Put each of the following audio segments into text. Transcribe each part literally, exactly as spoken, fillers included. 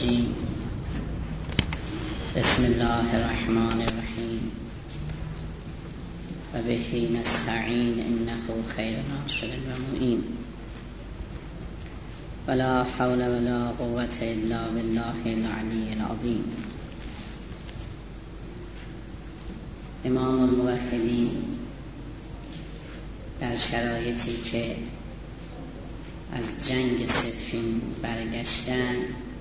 الرجیم. بسم الله الرحمن الرحیم و به نستعین انه خیر ناصر و معین ولا حول ولا قوة الا بالله العلی العظیم. امام الموحدین در شرایطی که از جنگ صفین برگشتن،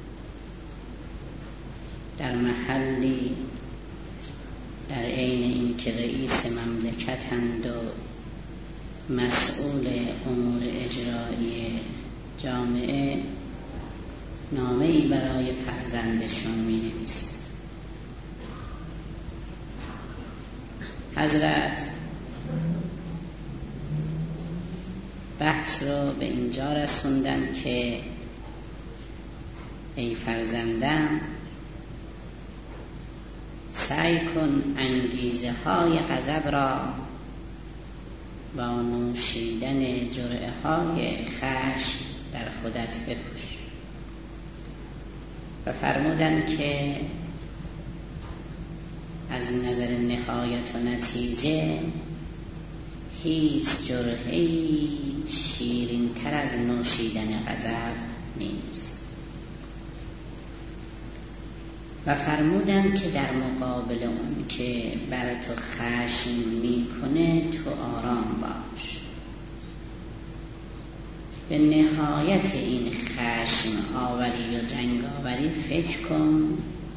در محلی در عین این که رئیس مملکتند و مسئول امور اجرایی جامعه، نامه‌ای برای فرزندشون می‌نویسند. حضرت بحث رو به اینجا رسوندن که ای فرزندم، سعی کن انگیزه های غضب را با نوشیدن جرعه های خشم در خودت بکش. و فرمودن که از نظر نهایت و نتیجه هیچ جرعه‌ای شیرین تر از نوشیدن غضب نیست. و فرمودن که در مقابل اون که بر تو خشم میکنه تو آرام باش. به نهایت این خشم آوری و جنگ آوری فکر کن،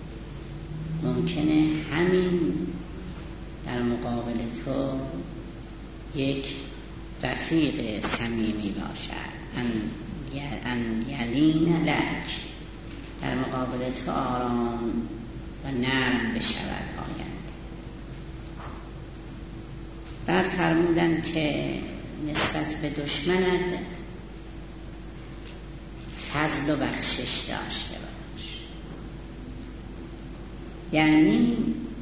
ممکنه همین در مقابل تو یک رفیق صمیمی باشد، ان یلین لک، در مقابل تو آرام و نرم بشود آیند. بعد فرمودن که نسبت به دشمنت فضل و بخشش داشته باش. یعنی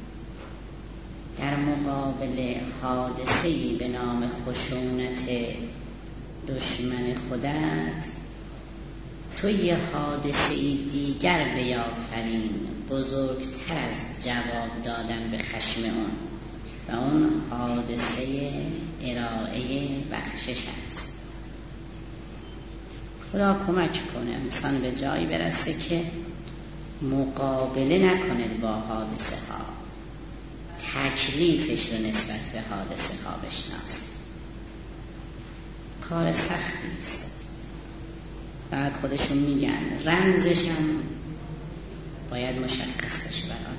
در مقابل حادثه‌ای به نام خشونت دشمن خودت، تو یه حادثه دیگر بیافرین بزرگتر از جواب دادن به خشم اون، و اون حادثه ارائه بخشش است. خدا کمک کنه انسان به جایی برسه که مقابله نکنه با حادثه ها، تکلیفش رو نسبت به حادثه ها بشناسه. کار سختی است. بعد خودشون میگن رمزش هم باید مشخص بشه برای.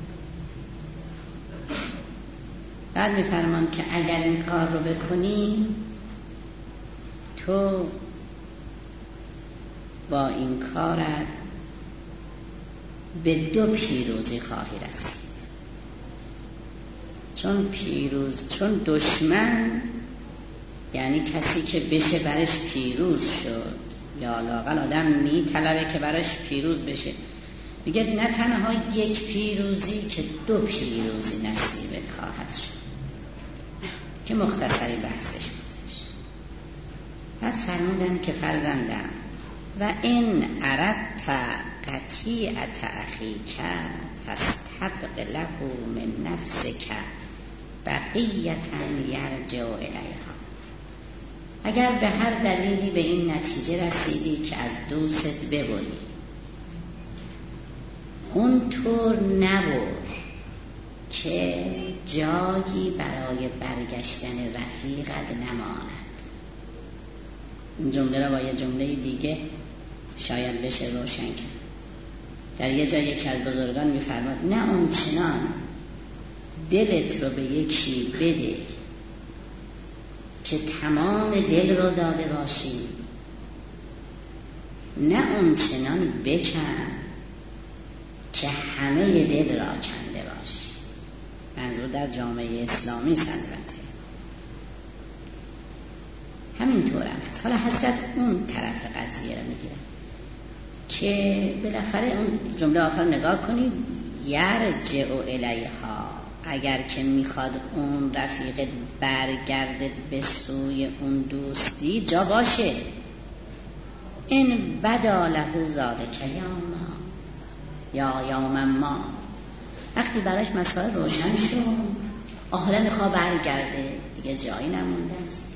بعد میفرمان که اگر این کار رو بکنی تو با این کارت به دو پیروزی خواهی رسید. چون پیروز چون دشمن یعنی کسی که بشه برش پیروز شد، یا لااقل آدم میطلبه که براش پیروز بشه، میگه نه تنها یک پیروزی که دو پیروزی نصیبت خواهد شد، که مختصری بحثش گذاشت. بعد فرمودن که فرزندم، و این اردت قطیعت اخیک فاستبق له من نفسک بقیة یرجع الیها. اگر به هر دلیلی به این نتیجه رسیدی که از دوست ببری، اونطور نبر که جایی برای برگشتن رفیقت نماند. این جمله را با یه جمله دیگه شاید بشه روشن کرد. در یه جایی یکی از بزرگان می‌فرماد نه اون چنان دلت رو به یکی بده که تمام دل رو داده باشی، نه اون چنان بکن که همه دل را کنده باشی. منظور در جامعه اسلامی سنبته همینطور هم هست. حالا حضرت اون طرف قضیه رو میگیره که بالاخره اون جمله آخر نگاه کنید، یرجع الیها، اگر که میخواد اون رفیقت برگردد به سوی اون دوستی جا باشه. این بدا له ذالک یوما، یا یوم ما. وقتی براش مسائل روشن شد حالا میخواد برگرده، دیگه جایی نمونده است.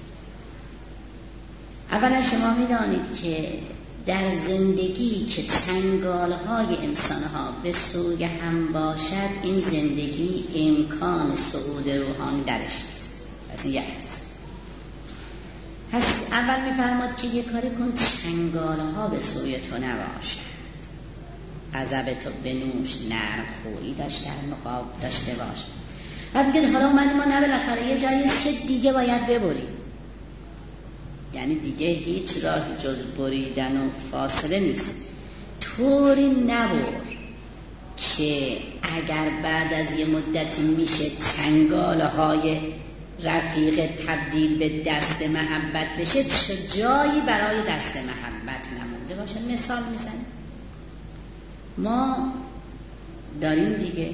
اولا شما میدانید که در زندگی که چنگالهای انسانها به سوی هم باشد، این زندگی امکان صعود روحانی درش نیست. پس این یک هست. پس اول میفرماد که یک کاری کن چنگالها به سوی تو نباشد، غضب تو بنوش، نرم خویی داشته مقاب داشته باش. بعد میگه حالا اومدیم ما نه بالاخره یه جایی است که دیگه باید ببریم، یعنی دیگه هیچ راه جز بریدن و فاصله نیست. طوری نبر که اگر بعد از یه مدتی میشه چنگاله های رفیق تبدیل به دست محبت بشه، جایی برای دست محبت نمونده باشه. مثال میزنیم، ما داریم دیگه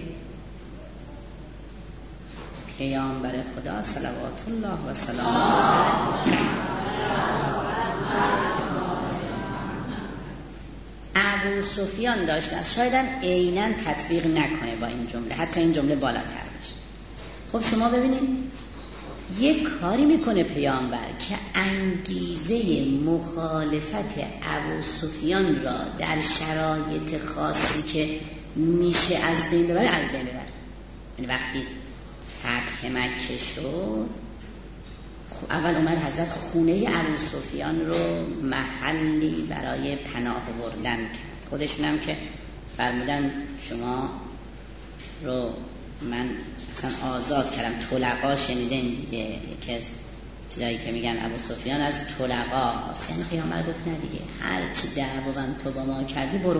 پیامبر خدا صلوات الله و سلام علیه ابو سفیان داشت از شایدن عیناً تطبیق نکنه با این جمله، حتی این جمله بالاتر باشه. خب شما ببینید یک کاری میکنه پیامبر که انگیزه مخالفت ابو سفیان را در شرایط خاصی که میشه از بین ببره از بین ببره. یعنی وقتی فتح مکه شد، اول اومد حضرت خونه ابو سفیان رو محلی برای پناه بردن کرد. خودشون هم که فرمودن شما رو من اصلا آزاد کردم. طلقا شنیدین دیگه، یکی از چیزایی که میگن ابو سفیان از طلقا هست. یعنی پیامبر گفت نه دیگه، هر چی دعوام تو با ما کردی برو.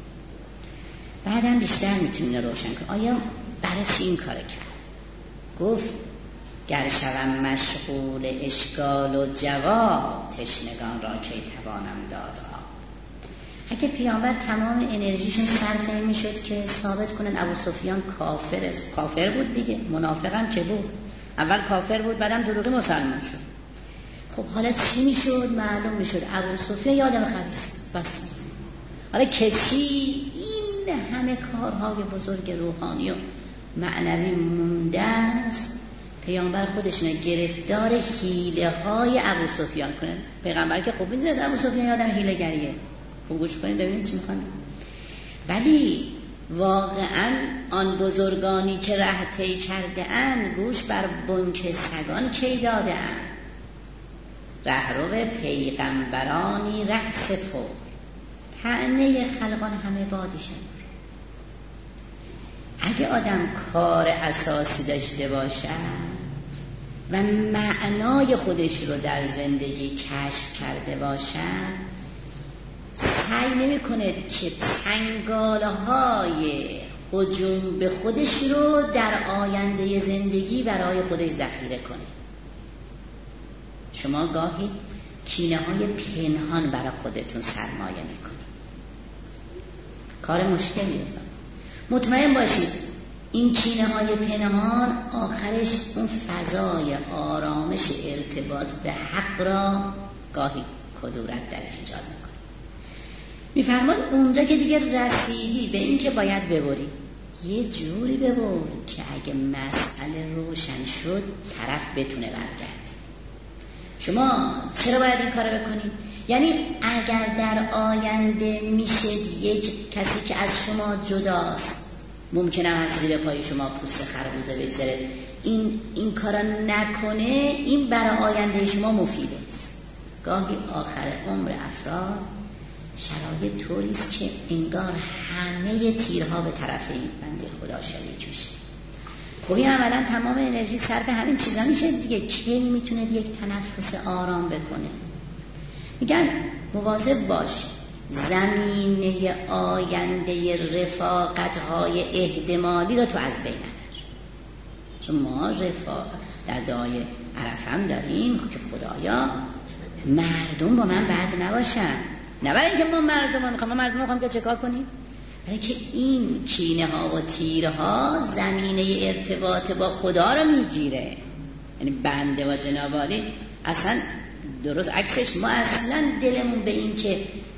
بعدم بیشتر میتونین روشن کن آیا برای چی این کار کرد. گفت گر شوم مشغول اشکال و جواب، تشنگان را کی توانم داد. اگه پیامبر تمام انرژیشون صرف این میشد که ثابت کنن ابو سفیان کافر است، کافر بود دیگه، منافق هم که بود، اول کافر بود بعدم دروغی مسلمان شد. خب حالا چی میشد؟ معلوم میشد ابو سفیان یادم خبیث بس. حالا که چی؟ این همه کارهای بزرگ روحانی و معنوی مونده است. پیامبر خودشونه گرفتار حیله های ابو سفیان کنن. پیغمبر که خوب میدونه ابو سفیان یادم حیله گریه. خوب گوش کنید ببینید چی میخوان. ولی واقعا آن بزرگانی که ره طی کرده اند، گوش بر بنک سگان کی داده اند. رهرو پیغمبرانی ره سپر، طعنه خلقان همه بادشن. اگه آدم کار اساسی داشته باشه و معنای خودش رو در زندگی کشف کرده باشه، سعی نمی کند که چنگالهای هجوم به خودش رو در آینده زندگی برای خودش ذخیره کنه. شما گاهی کینه های پنهان برای خودتون سرمایه می کنید. کار مشکلی است. مطمئن باشید این کینه های پنهان آخرش اون فضای آرامش ارتباط به حق را گاهی کدورت درش ایجاد میکنه. میفرماد اونجا که دیگه رسیدی به این که باید ببری، یه جوری ببر که اگه مسئله روشن شد طرف بتونه برگرده. شما چرا باید این کارو بکنید؟ یعنی اگر در آینده میشه یک کسی که از شما جداست، ممکنه از زیر پای شما پوست خربوزه بگذاره، این این کارا نکنه، این برای آینده شما مفیده است. گاهی آخر عمر افراد شرایط طوری است که انگار همه تیرها به طرف این بنده خدا شلیک میشه. خب این عملا تمام انرژی صرف همین چیزا میشه دیگه. کی میتونه یک تنفس آرام بکنه؟ میگن مواظب باش زمینه آینده رفاقت‌های احتمالی رو تو از بین نبر. چون ما رفاقت در دعای عرفه هم داریم که خدایا مردم با من بد نباشن. نه برای اینکه ما مردم ها میخوام، ما مردم میخوام که چه کار کنیم؟ برای که این کینه ها و تیرها زمینه ارتباط با خدا رو میگیره. یعنی بنده و جناب عالی اصلا درست عکسش، ما اصلا دلمون به این که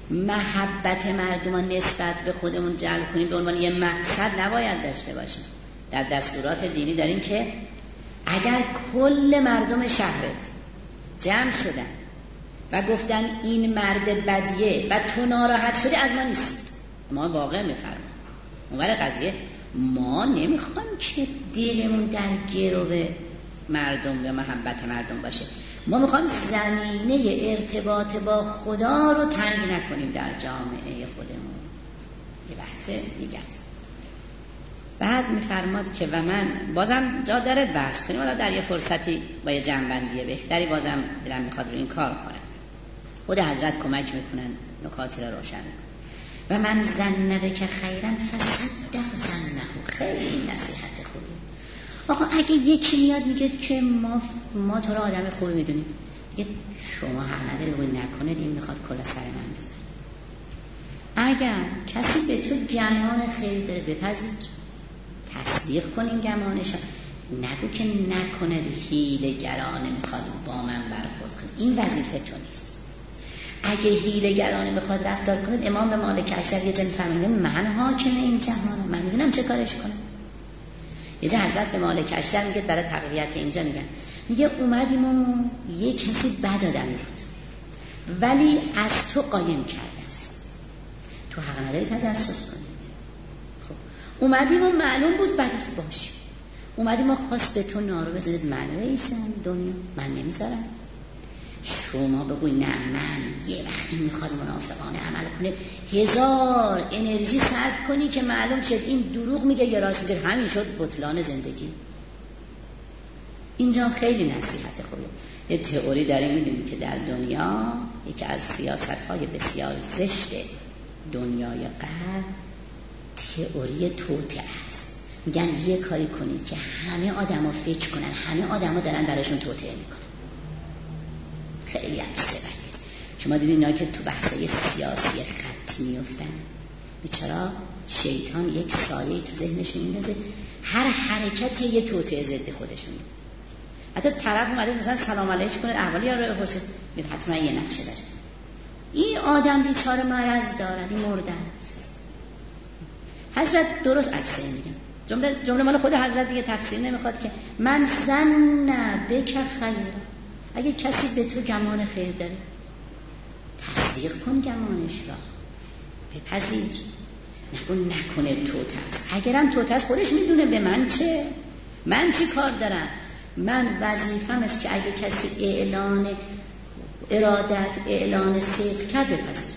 محبت مردم رو نسبت به خودمون جلب کنیم به عنوان یه مقصد نباید داشته باشیم. در دستورات دینی داریم که اگر کل مردم شهرت جمع شدن و گفتن این مرد بدیه و تو ناراحت شدی، از ما نیست. ما واقع میفرماییم اونور قضیه ما نمیخوام که دلمون در گرو مردم یا محبت مردم باشه. ما میخوام زمینه ارتباط با خدا رو تنگ نکنیم در جامعه خودمون. یه بحث دیگه است. بعد میفرماد که و من بازم جا داره بحث کنیم، حالا در یه فرصتی با یه جنبندی بهتری بازم دلم میخواد رو این کار کنم. خود حضرت کمک میکنن نکاتی رو روشن کنن. و من ظن که خیرا فصدق ظنه. خیلی نصیحت خوبی. آقا اگه یکی میاد میگه که ما ما تو رو آدم خوبی میدونیم، دیگه شما حق نداری بگوی نکنه این میخواد کلا سر من بزنه. اگر کسی به تو گمان خیر داره بپذیر، تصدیق کنین گمانش، نگو که نکنه حیله گرانه میخواد با من برخورد کنه، این وظیفه تو نیست. اگه حیله گرانه میخواد رفتار کنه، امام به مالک اشتر یه جن فرموده من حاکم این جهانم، من میدونم چه کارش کنم. یه جا حضرت به مالک اشتر میگه برای تقویت اینجا میگن، میگه اومدیم و یه کسی بد آدمی بود ولی از تو قایم کرده است، تو حق نداری تجسس کنی. خب اومدیم و معلوم بود بد است، باشه اومدیم و خواست به تو نارو بزنید، من رئیسم دنیا، من نمیذارم. شما بگوی نه من یه وقتی میخواد منافقانه عمل کنه، هزار انرژی صرف کنی که معلوم شد این دروغ میگه یا راست میگه، همین شد بطلان زندگی. اینجا خیلی نصیحت خوبه. یه تئوری داریم میدونیم که در دنیا یکی از سیاست‌های بسیار زشت دنیای غرب تئوری توطئه است. میگن یه کاری کنید که همه آدما فکر کنن همه آدما دارن براشون توطئه میکنن. خیلی عجیبه است. شما دیدین اینا که تو بحثای سیاسی خط میافتن، بیچاره شیطان یک سایه تو ذهنشون میندازه، هر حرکتی یه توطئه ضد خودشون میده. حتی طرف اومده مثلا سلام علیکم کنه، احوالی یا رو بپرسه، میگه حتما یه نقشه داره. این آدم بیچاره مرض داره، این مرده است. حضرت درست عکس این میگن. جمله جمله مال خود حضرت دیگه تفسیر نمیخواد که من ظن بک خیر. اگه کسی به تو گمان خیر داره، تصدیق کن گمانش را، بپذیر، نگو نکنه توت است. اگرم توت است خودش میدونه به من چه، من چی کار دارم. من وظیفم است که اگه کسی اعلان ارادت اعلان صدق کرد بپذیرم.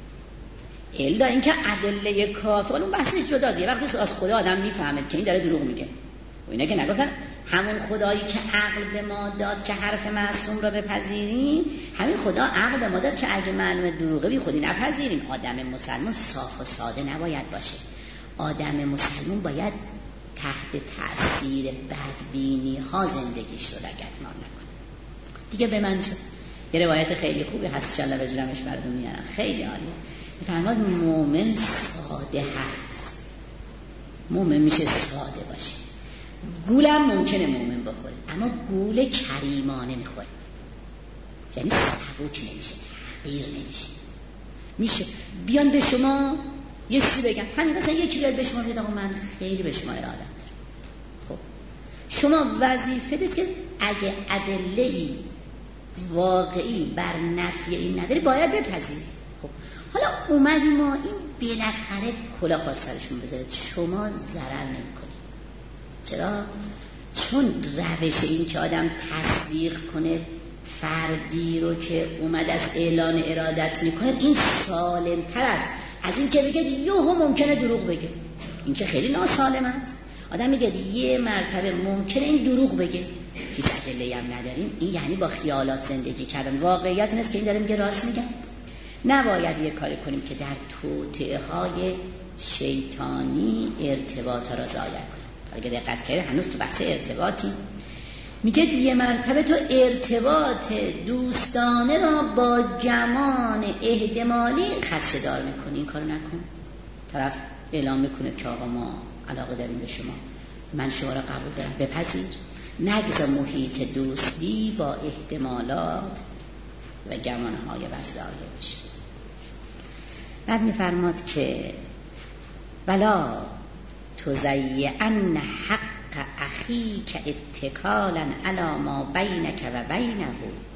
الا اینکه ادله کافی، اون بحثش جداست. یه وقتی از خدا آدم میفهمه که این داره دروغ میگه و اینا که نگفتن همون خدایی که عقل به ما داد که حرف معصوم را بپذیریم، همین خدا عقل به ما داد که اگه معلومه دروغه بی خودی نپذیریم. آدم مسلمان صاف و ساده نباید باشه. آدم مسلمان باید تحت تأثیر بدبینی ها زندگیش رو رگدمان نکنه. دیگه به من چه؟ یه روایت خیلی خوبی هست، انشالله بزرمش براتون میارم، خیلی عالیه. میفرماد مومن ساده هست. مومن میشه ساده باشه. گولم ممکنه مومن بخوره، اما گول کریمانه میخوره، یعنی سبک نمیشه، حقیر نمیشه. میشه بیان به شما یه چیزی بگن، همین مثلا یکی بیاد به شما بگه آقا من خیلی به شما اراده دارم. خب شما وظیفه دید که اگه ادله‌ای واقعی بر نفی این نداری باید بپذیری. خب حالا اومدی ما این بالاخره کلا خواست سرشون بذارید، شما ضرر نمی‌کنید. چرا؟ چون روش این که آدم تصدیق کنه فردی رو که اومد از اعلان ارادت میکنه، این سالم تر است از این که بگه یهو ممکنه دروغ بگه. این که خیلی ناسالم است. آدم میگه یه مرتبه ممکنه این دروغ بگه، هیچ ادله‌ای هم نداریم، این یعنی با خیالات زندگی کردن. واقعیت اینه که این داره میگه راست میگن. نباید یه کاری کنیم که در توطئه های شیطانی ارتباط را ضایع کنیم. اگه دقت کنید هنوز تو بحث ارتباطی. میگه یه مرتبه تو ارتباط دوستانه را با گمان احتمالی خدشه‌دار میکنی، این کارو نکن. طرف اعلام میکنه که آقا ما علاقه داریم به شما، من شما را قبول دارم، بپذیر. نگذار محیط دوستی با احتمالات و گمانهای وضعیه بشه. بعد میفرماد که ولا تضیعن حق اخیک اتکالا علی ما بینک و بینه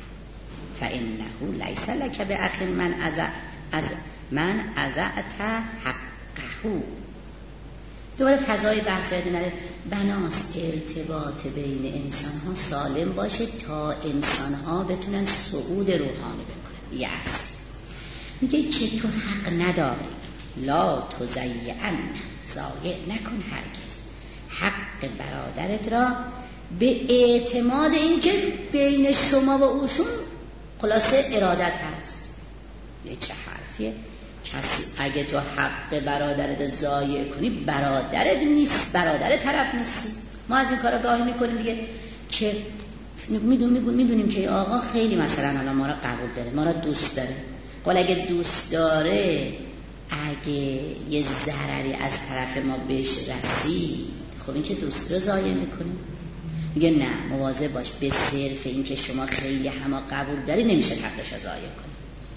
فانه لیس لک باخ من از از من اضعت حقه. دوباره فضای بحث یاد نره. بناست ارتباط بین انسان ها سالم باشه تا انسان ها بتونن صعود روحانی بکنن. یس میگه که تو حق نداری، لا تضیعن، ضایع نکن هرگز حق برادرت را به اعتماد اینکه بین شما و اوشون خلاصه ارادت هست. یه چه حرفیه؟ کسی اگه تو حق برادرت ضایع کنی برادرت نیست، برادر طرف نیستی. ما از این کارا گاهی میکنیم دیگه که میدونیم میدونیم که آقا خیلی مثلا الان ما را قبول داره، ما را دوست داره. ولی اگه دوست داره، اگه یه ضرری از طرف ما بهش رسید، خب این که دوست رو ضایع میکنیم. میگه نه، مواظب باش، به صرف این که شما خیلی همه قبول داری نمیشه حقش رو ضایع کنی.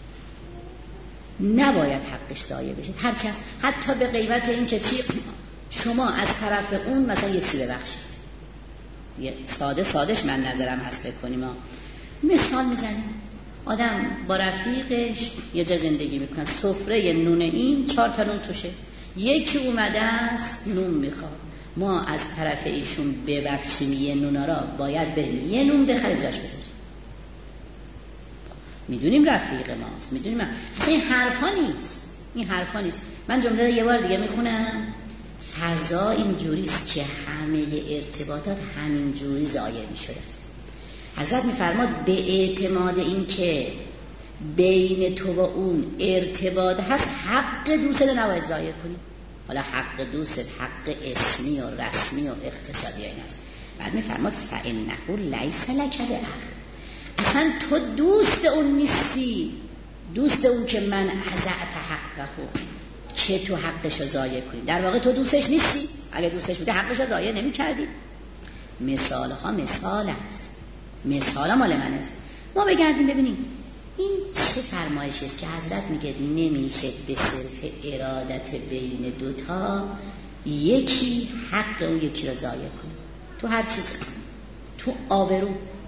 نباید حقش ضایع بشه، هرچند حتی به قیمت این که چی شما از طرف اون مثلا یه چیزی ببخشید. یه ساده سادهش من نظرم هست بکنیم. ما مثال میزنیم، آدم با رفیقش یه جا زندگی میکنن، سفره نون این چهار تا نون توشه، یکی اومده است نون میخواد، ما از طرف ایشون ببخشیم یه نونا را باید بریم یه نون بخریم جاش بذاریم. میدونیم رفیق ماست، میدونیم من. اصلا این حرفا نیست، این حرفا نیست. من جمله رو یه بار دیگه میخونم. فضا این جوریست که همه ارتباطات همین جوری ضایع میشده است. حضرت میفرماد به اعتماد این که بین تو و اون ارتباط هست حق دوست رو نباید ضایع کنی. حالا حق دوست حق اسمی و رسمی و اقتصادی این است. بعد میفرماد فانه لیس لک باخ، اصلا تو دوست اون نیستی، دوست اون که من اضعت حقه که تو حقش رو ضایع کنی. در واقع تو دوستش نیستی، اگه دوستش بوده حقش رو ضایع نمی کردی. مثال ها مثال است، مثال ها مال من است. ما بگردیم ببینیم این چه فرمایشی است که حضرت میگه نمیشه به صرف ارادت بین دوتا یکی حق اون یکی رو ضایع کنی. تو هر چیز، تو آبرو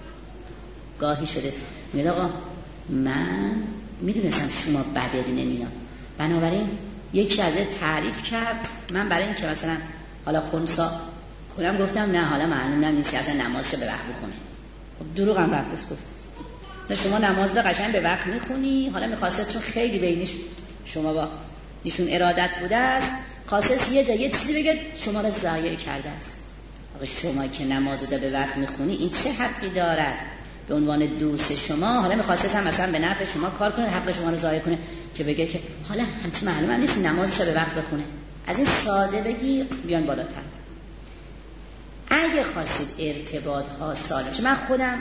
گاهی شده میگه آقا من میدونستم شما بدت نمیاد، بنابراین یکی از تعریف کرد، من برای این که مثلا حالا خونسا کنم گفتم نه حالا معلوم نیست اصلا نمازشو به وقت بخونه. خب دروغ هم رفتش گفت شما نماز به قشنگ به وقت میخونی، حالا میخواسته چون خیلی بینش شما با ایشون ارادت بوده است، خواسته یه جا یه چیزی بگه شما رو ضایع کرده است. آقا شما که نماز رو به وقت میخونی این چه حقی دارد به عنوان دوست شما؟ حالا میخواسته هم مثلا به نفع شما کار کنه، حق شما رو ضایع کنه که بگه که حالا همچین معلوم هم نیست نمازش رو به وقت بخونه. از این ساده بگی بیان بالاتر. اگه خواستید ارتباط ها سالم شه، من خودم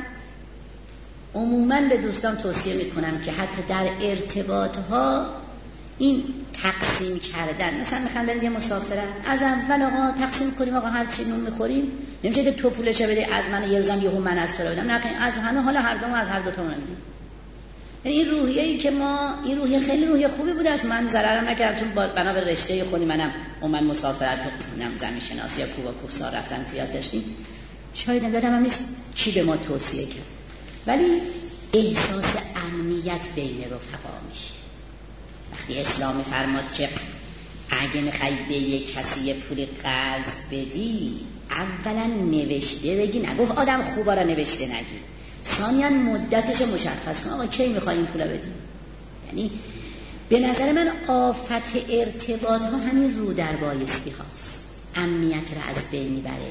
عموما به دوستان توصیه میکنم که حتی در ارتباط ها این تقسیم کردن، مثلا میخوان برید یه مسافرت، از اول آقا تقسیم کنیم، آقا هر چی نون میخوریم، نمیشه که تو پولش بده از من یه روزم یهو من از تو بدم، نه از همه، حالا هر دوم از هر دو تا میدیم. یعنی این روحیه‌ای که ما، این روحیه خیلی روحیه خوبی بوده است، من ضررم نکردم چون بنا به رشته خودی منم عموما مسافرت و زمین شناسی یا کوبا کوفسار رفتن زیاد داشتیم، شاید یادم نیست کی به ما توصیه کرد، ولی احساس امنیت بین رفقا میشه. وقتی اسلام فرماد که اگه میخوای به یک کسی یه پول قرض بدی اولا نوشته بگی، نگفت آدم خوبا را نوشته نگی، ثانیاً مدتش مشخص کن، آقا کی میخوای این پولا بدی. یعنی به نظر من آفت ارتباط ها همین رو در بایستی هاست، امنیت را از بین میبره.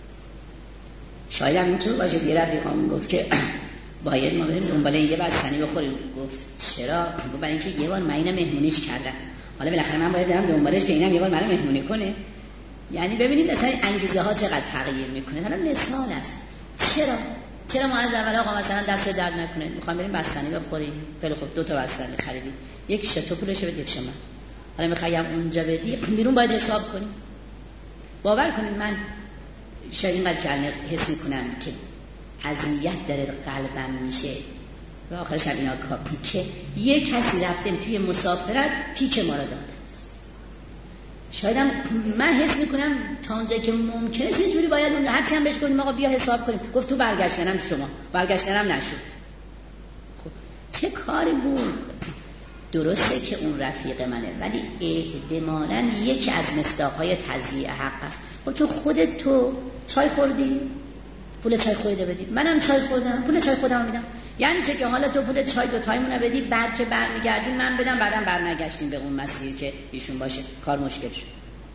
شاید هم اینطور باشه. یه رفیقام گفت که باید ما بریم دنبال یه بستنی بخوریم. گفت چرا؟ گفت برای اینکه یه بار من اینو مهمونیش کردم، حالا بالاخره من باید برم دنبالش که اینم یه بار منو مهمونی کنه. یعنی ببینید اصلا انگیزه ها چقدر تغییر میکنه. حالا مثال است. چرا چرا ما از اول آقا مثلا دست درد نکنه میخوام بریم بستنی بخوریم، خیلی خوب دو تا بستنی خریدیم، یک شتو پولش بده یک شما، حالا میخوایم اونجا بدی بیرون باید حساب کنیم. باور کنید من شاید اینقدر که حس میکنم که اذیت داره قلبم میشه به آخرش هم اینا کار که یه کسی رفتیم توی مسافرت پیک ما رو داده. شاید هم من حس میکنم تا اونجایی که ممکنه یه جوری باید اون هرچی هم بهش گفتیم آقا بیا حساب کنیم، گفت تو برگشتنم شما برگشتنم نشد. خب چه کاری بود؟ درسته که اون رفیق منه ولی احتمالاً یکی از مصداقهای تضییع حق است. خب تو خودت تو چای خوردی پول چای خودت بدی، منم چای خوردم پول چای خودم میدم. یعنی چه که حالا تو پول چای دو تایمون بدی بعد که برمیگردیم من بدم بعدم برنگشتیم به اون مسیر که ایشون باشه کار مشکل شد.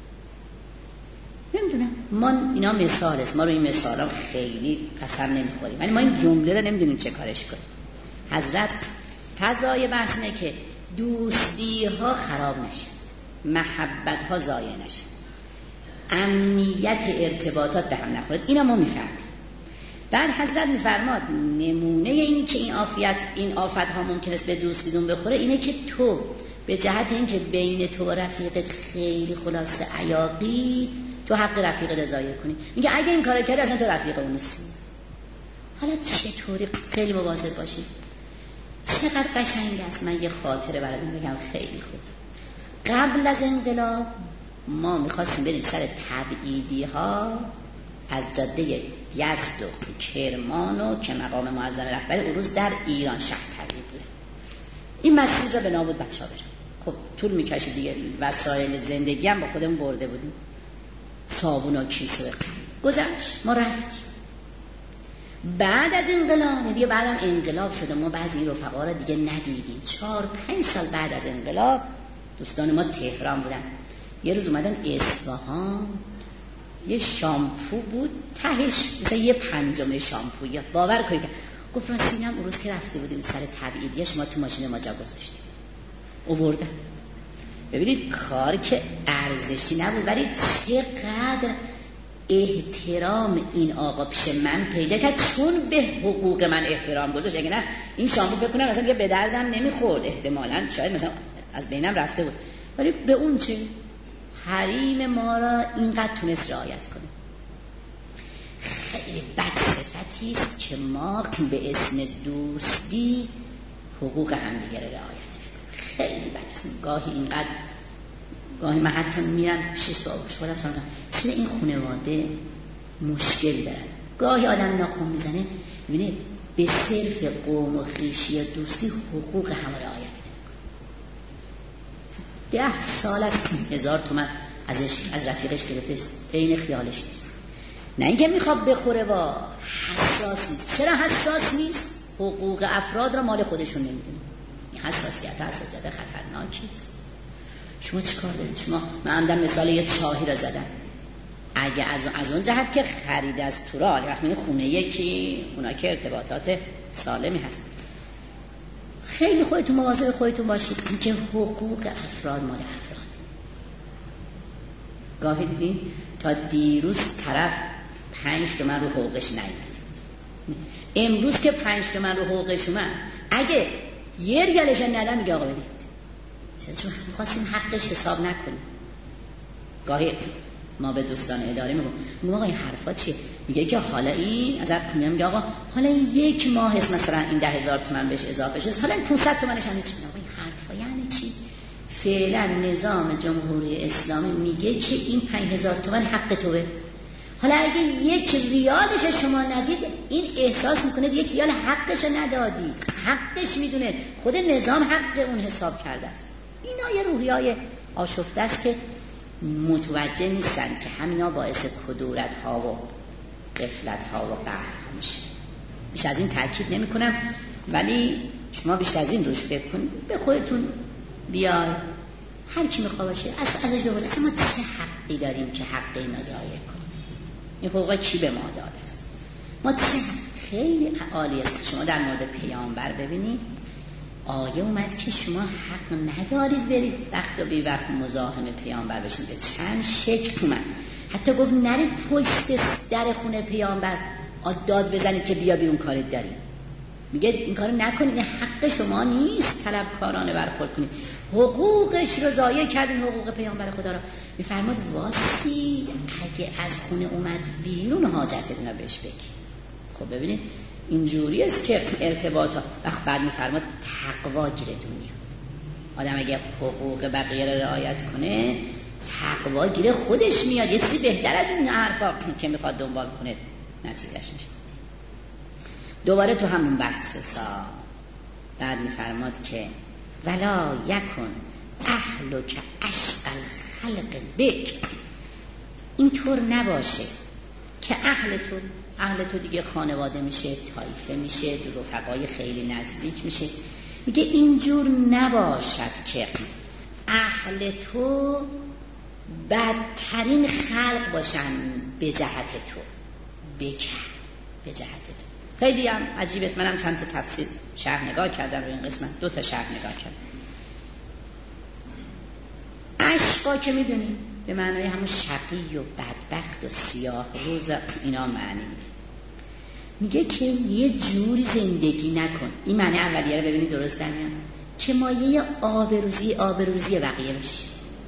نمیدونم ما اینا مثال است، ما رو این مثالا خیلی قسم نمیخوریم ولی ما این جمله رو نمیدونیم چه کارش کنیم. حضرت فضای بحث اینه که دوستی ها خراب نشد، محبت ها ضایع نشد، امنیت ارتباطات به هم نخورد. اینا ما میفهمیم. بعد حضرت میفرماد نمونه این که این آفت این آفت ها ممکن است به دوستیدون بخوره اینه که تو به جهت این که بین تو و رفیقت خیلی خلاصه عیاقی تو حق رفیقت ضایع کنی. میگه اگه این کارو کردی اصلا تو رفیق اون نیستی. حالا چطوری خیلی مواظب باشی. چقدر قشنگ است. من یه خاطره براتون بگم خیلی خوب. قبل از انقلاب ما میخواستیم بریم سر تبعیدی ها از جاده یزد و کرمان و که مقام معظم رهبر عروض در ایران شهر تبعید بود. این مسیر را به نابود بچه ها بریم. خب طول میکشید دیگه، وسایل زندگی هم با خودمون برده بودیم، صابون و کیسه گذشت. ما رفتیم بعد از انقلاب، دیگه بعدم انقلاب شده ما بعضی این رفقا را دیگه ندیدیم. چهار پنج سال بعد از انقلاب دوستان ما تهران بودن. یه روز اومدن اصفهان، یه شامپو بود تهش مثلا یه پنجم شامپو، یا باور کنید گفت راستینم اون روز که رفته بودیم سر تبعیدیه شما تو ماشین ما جا گذاشتیم آوردن. ببینید کار که ارزشی نبود ولی چقدر احترام این آقا پیش من پیدا کرد چون به حقوق من احترام گذاشت. اگه نه این شامپو فکر کنم مثلا به دردم نمیخورد، احتمالاً شاید مثلا از بینم رفته بود، ولی به اون چه حریم ما را اینقدر تونست رعایت کنه. خیلی بد صفتی است که ما به اسم دوستی حقوق همدیگه را رعایت کنیم. خیلی بد است. گاهی اینقدر گاهی من حتی میرم پیش صاحبش خودم سلام چرا این خانواده مشکل دارن. گاهی آدم ناخن میزنه میبینه به صرف قوم و خویشی و دوستی حقوق همه رعایت نمیکنه. ده سال از هزار تومن ازش از رفیقش گرفته عین خیالش نیست. نه اینکه میخواد بخوره با حساس نیست. چرا حساس نیست؟ حقوق افراد را مال خودشون نمیدونه. این حساسیت حساسیت خطرناکی است. شما چیکار دارید؟ شما من عمدن مثال یه چاهی را زدم. اگه از از اون جهت که خرید از تورال وقتی خونه یکی اونا که ارتباطات سالمی هست، خیلی خودتون مواظب خودتون باشید که حقوق افراد مال افراد. گاهی دیدین تا دیروز طرف پنج تومن رو حقوقش نیامد، امروز که پنج تومن رو حقوقش اومد اگه یه ریالش ندن میگه آقا بدید. چون می‌خواستیم حقش حساب نکنیم. گاهی ما به دوستان اداره میگم میگم آقا این حرفا چیه؟ میگه که حالا این از میگم میگه آقا حالا این یک ماه است مثلا این ده هزار تومان بهش اضافه شد، حالا این پانصد تومانش هم چی؟ آقا این حرفا یعنی چی؟ فعلا نظام جمهوری اسلامی میگه که این پنج هزار تومان حق توه. حالا اگه یک ریالش شما ندید این احساس میکنه یک ریال حقش ندادید، حقش میدونه خود نظام حق اون حساب کرده است. اینا یه روحیای آشفته است که متوجه نیستن که همینا باعث کدورت ها و غفلت ها و قهر میشه. بیشتر از این تاکید نمی کنم ولی شما بیشتر از این روش فکر کنید، به خودتون بیای هر کی میخواد باشه از ازش بپرسید اصلا ما چه حقی داریم که حق اینا ضایع کنیم؟ این حقوق کی به ما داده است؟ ما چه خیلی عالی است. شما در مورد پیامبر ببینید آیه اومد که شما حق ندارید برید وقت و بی وقت مزاحم پیامبر بشید. به چند شکل اومد. حتی گفت نرید پشت در خونه پیامبر داد بزنید که بیا بیرون کارت دارید. میگه این کارو نکنید، حق شما نیست طلبکارانه برخورد کنید. حقوقش رو ضایع کردین، حقوق پیامبر خدا رو. میفرماد واسی اگه از خونه اومد بیرون حاجتتون رو بهش بگید. خب ببینید اینجوری است که ارتباطات. وقت بعد میفرماد تقوا گیره دنیا. آدم اگه حقوق بقیه را رعایت کنه تقوا گیره خودش میاد. یه چیزی بهتر از این حرفا که میخواد دنبال کنه نتیجهش میشه. دوباره تو همون بحث سا بعد میفرماد که ولا یکن اهل که اشقل خلق بک، اینطور نباشه که اهل تو اهل تو دیگه خانواده میشه، طایفه میشه، رفقای خیلی نزدیک میشه. میگه اینجور نباشد که اهل تو بدترین خلق باشن به جهت تو، بکن به جهت تو. خیلی هم عجیب است. منم چند تا تفسیر شرح نگاه کردم رو این قسمت، دو تا شرح نگاه کردم. اشقا که میدونیم به معنای همون شقی و بدبخت و سیاه روز اینا معنی میده. میگه که یه جوری زندگی نکن. این معنی اولیه رو ببینید درست نمیاد که مایه آبروزی آبروزی بقیه بشی.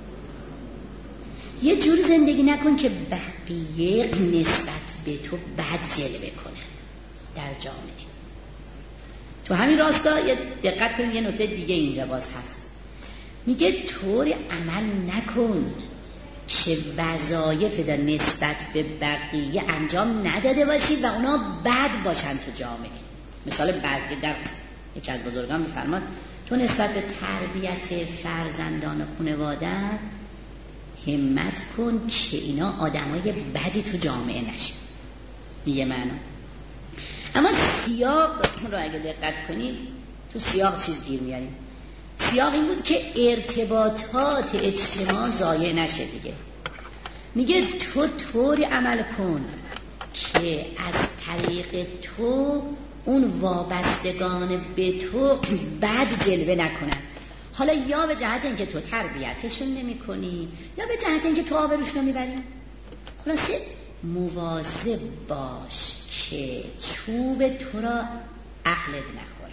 یه جوری زندگی نکن که بقیه نسبت به تو بد جلوه کنن در جامعه. تو همین راستا یه دقت کنید یه نکته دیگه اینجا باز هست. میگه طوری عمل نکن که وظایف در نسبت به بقیه انجام نداده باشی و اونا بد باشن تو جامعه. مثال بعضی در یکی از بزرگان میفرماد تو نسبت به تربیت فرزندان خانواده همت کن که اینا آدمای بدی تو جامعه نشن. دیگه معنا. اما سیاق رو اگه دقت کنید تو سیاق چیز گیر میاریم. سیاق این بود که ارتباطات اجتماع ضایع نشه دیگه. میگه تو طوری عمل کن که از طریق تو اون وابستگان به تو بد جلوه نکنن. حالا یا به جهت اینکه تو تربیتشون نمی کنی یا به جهت اینکه تو آبروشون میبری. خلاصه مواظب باش که چوب تو را اهلت نخوره.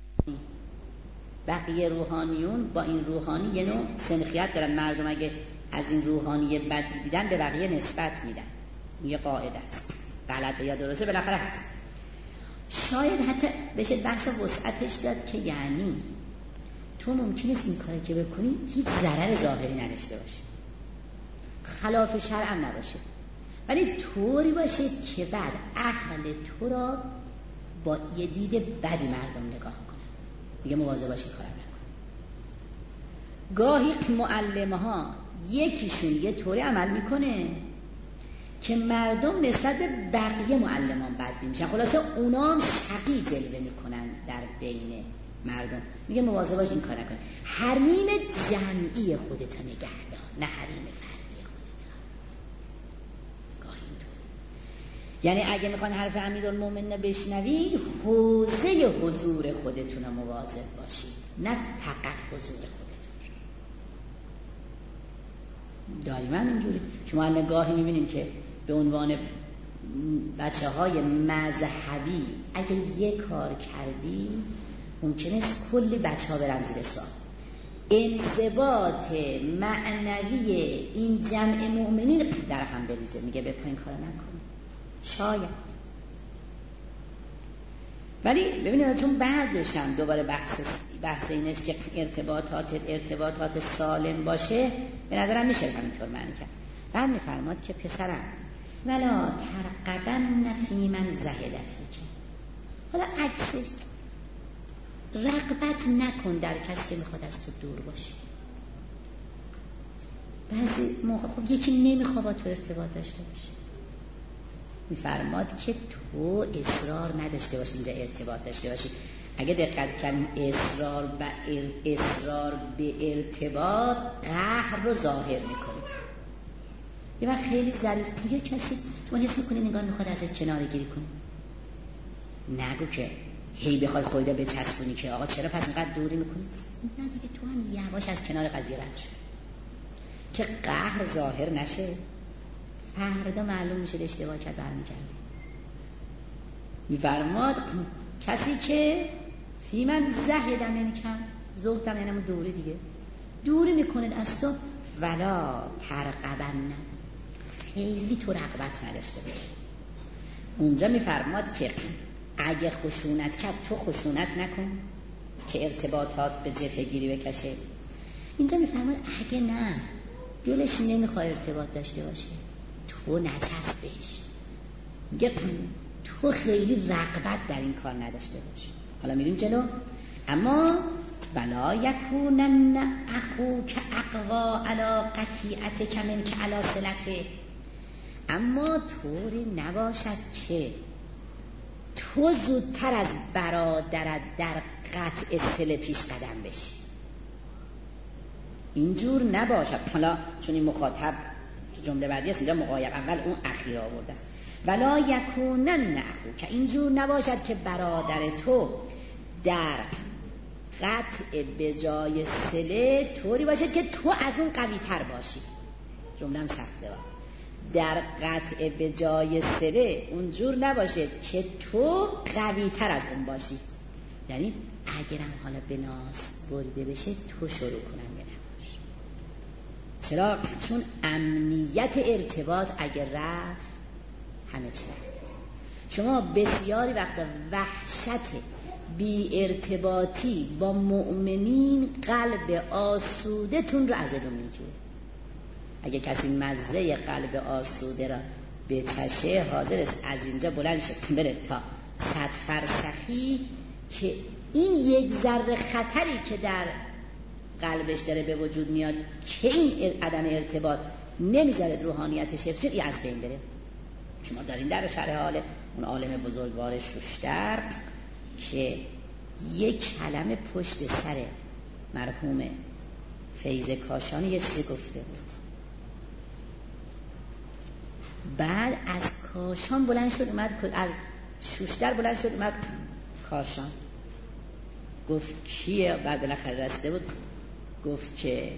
بقیه روحانیون با این روحانی یه نوع سنخیت دارن. مردم اگه از این روحانی بد دیدن به بقیه نسبت میدن. یه قاعده است، غلطه یا درسته بالاخره هست. شاید حتی بشه بحث وسعتش داد که یعنی تو ممکنه این کاری که بکنی هیچ ضرر ظاهری نداشته باشه، خلاف شرع نباشه، ولی طوری باشه که بعد اهل تو را با یه دید بدی مردم نگاه کنن. میگه مواظب باشی کارم نکن. گاهی معلم ها یکیشون یه طوری عمل میکنه که مردم نسبت به بقیه معلمان بد میشن. خلاصه اونا هم شقی جلوه میکنن در بین مردم. میگه مواظب باش این کار نکن. حریم جمعی خودت نگهدار، نه حریم فردی خودت. گاهی اینطور. یعنی اگه میخوان حرف امیرالمومنین بشنوید حوزه حضور خودتون رو مواظب باشید، نه فقط حضور خودتون. دائما اینجوری. شما الان گاهی میبینیم که به عنوان بچه های مذهبی اگه یه کار کردی ممکنه است کلی بچه ها برن زیر سوال. انضباط معنوی این جمع مؤمنین در هم بریزه. میگه به پایین کار نکن. شاید. ولی ببینید چون بعدش هم دوباره بحث بحث این است که ارتباطات ارتباطات سالم باشه، به نظرم میشه همینطور معنی کرد. بعد میفرماد که پسرم ولا ترقبن فی من زهد فیک. حالا عکسش رغبت نکن در کسی که میخواد از تو دور باشه. بعضی موقع خب یکی نمیخواد با تو ارتباط داشته باشه. میفرماد که تو اصرار نداشته باشی اینجا ارتباط داشته باشی. اگه دقت کنیم اصرار و اصرار به ارتباط قهر رو ظاهر میکنه. یه وقت خیلی ظریف دیگه کسی تو حس میکنی نگاه میخواد ازت کناره گیری کنه. نگو که هی بخوای خودت بچسبونی که آقا چرا پس اینقدر دوری میکنی. نه دیگه تو هم یواش از کنار قضیه رد شو که قهر ظاهر نشه. فردا معلوم میشه اشتباه کرد برمیگرده. میفرماد کسی که فی من زهدم یعنی کم زهدم یعنی همون دوری دیگه دوری میکنه از تو. ولا ترقبن، خیلی تو رغبت نداشته باشه. اونجا میفرماد که اگه خشونت کرد تو خشونت نکن که ارتباطات به جبهه گیری بکشه. اینجا میفرماد اگه نه دلش نمیخواد ارتباط داشته باشه تو نچسبش، میگه تو خیلی رغبت در این کار نداشته باش. حالا میریم جلو. اما ولا یکونن اخوک اقوا علی قطیعتک منک علی صلته، اما طوری نباشد که تو زودتر از برادرت در قطع صله پیش قدم بشی. اینجور نباشد. حالا چون این مخاطب جمله بعدی است، اینجا مقایق اول اون اخیر آورده است. ولا یکونن اخوک، اینجور نباشد که برادر تو در قطع به جای صله طوری باشد که تو از اون قوی تر باشی. جمله هم سخته ها. در قطع به جای صله اونجور نباشه که تو قوی تر از اون باشی. یعنی اگرم حالا به ناس بریده بشه تو شروع کننده نباش. چرا؟ چون امنیت ارتباط اگر رفت همه چی رفت. شما بسیاری وقت وحشت بی ارتباطی با مؤمنین قلب آسوده تون رو از ادون میگیره. اگه کسی مزه قلب آسوده را به چشه حاضر است از اینجا بلند شه بره تا صد فرسخی که این یک ذره خطری که در قلبش داره به وجود میاد که این عدم ارتباط نمیذاره روحانیتش حفظی از بین بره. شما دارین در شرح حال اون عالم بزرگوار شوشتر که یک کلمه پشت سر مرحوم فیض کاشانی یه چیزی گفته بود. بعد از کاشان بلند شد اومد، از شوشتر بلند شد اومد کاشان، گفت کیه؟ بعد بالاخره رسیده بود گفت که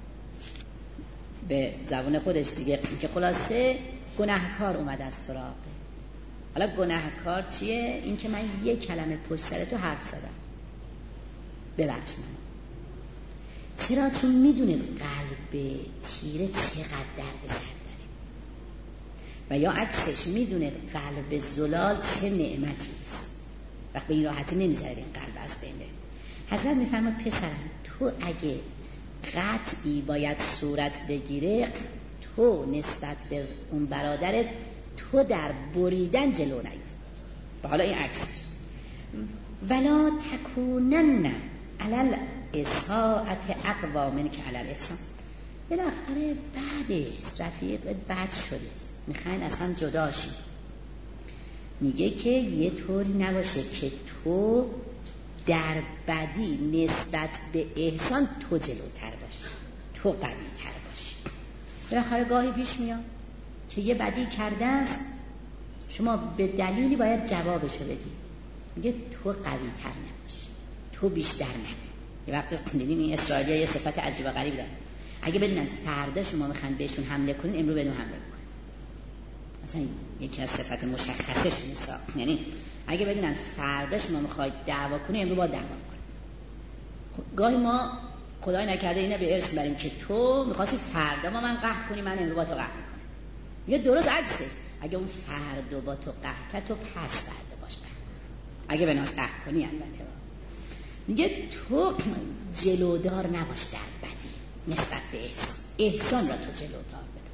به زبان خودش دیگه که خلاصه گناهکار اومد از سراغه. حالا گناهکار چیه؟ این که من یک کلمه پشت سر تو حرف زدم، ببخش من. چرا؟ چون میدونه قلب تیره چقدر درد سر داره و یا عکسش میدونه قلب زلال چه نعمتی است. وقت به این راحتی نمیذاره این قلب از بین بره. حضرت میفرماد پسرم تو اگه قطعی باید صورت بگیره تو نسبت به اون برادرت تو در بریدن جلو نیفت. و حالا این عکس ولا تکونن علل اساعت اقوا منک علل احسان. بالاخره بعد رفیق بد شده میخواین اصلا جدا شی. میگه که یه طوری نباشه که تو در بدی نسبت به احسان تو جلوتر باشی، تو قوی تر باشی. بالاخره گاهی پیش میاد که یه بدی کرده است، شما به دلیلی باید جوابشو بدی. میگه تو قوی تر نباش، تو بیشتر نگو. یه وقت دیدین این اسرائیلی‌ها یه صفت عجیب و غریب دارن. اگه بدونن فردا شما میخوان بهشون حمله کنین، امروز بهتون حمله میکنن. مثلا یکی از صفت مشخصش نیست. یعنی اگه بدونن فردا شما میخواید دعوا کنین، امروز با دعوا کنین. گاهی ما خدای نکرده اینه به ارث بریم که تو میخواستی فردا ما من قهر کنی، من امروز با تو قهر کنم. میگه درست عکسه. اگه اون فردا با تو قهر کرد تو پس فردا باش قهر. اگه به ناس قهر کنی البته. میگه تو جلودار نباش در بدی نسبت به احسان. احسان را تو جلودار بده.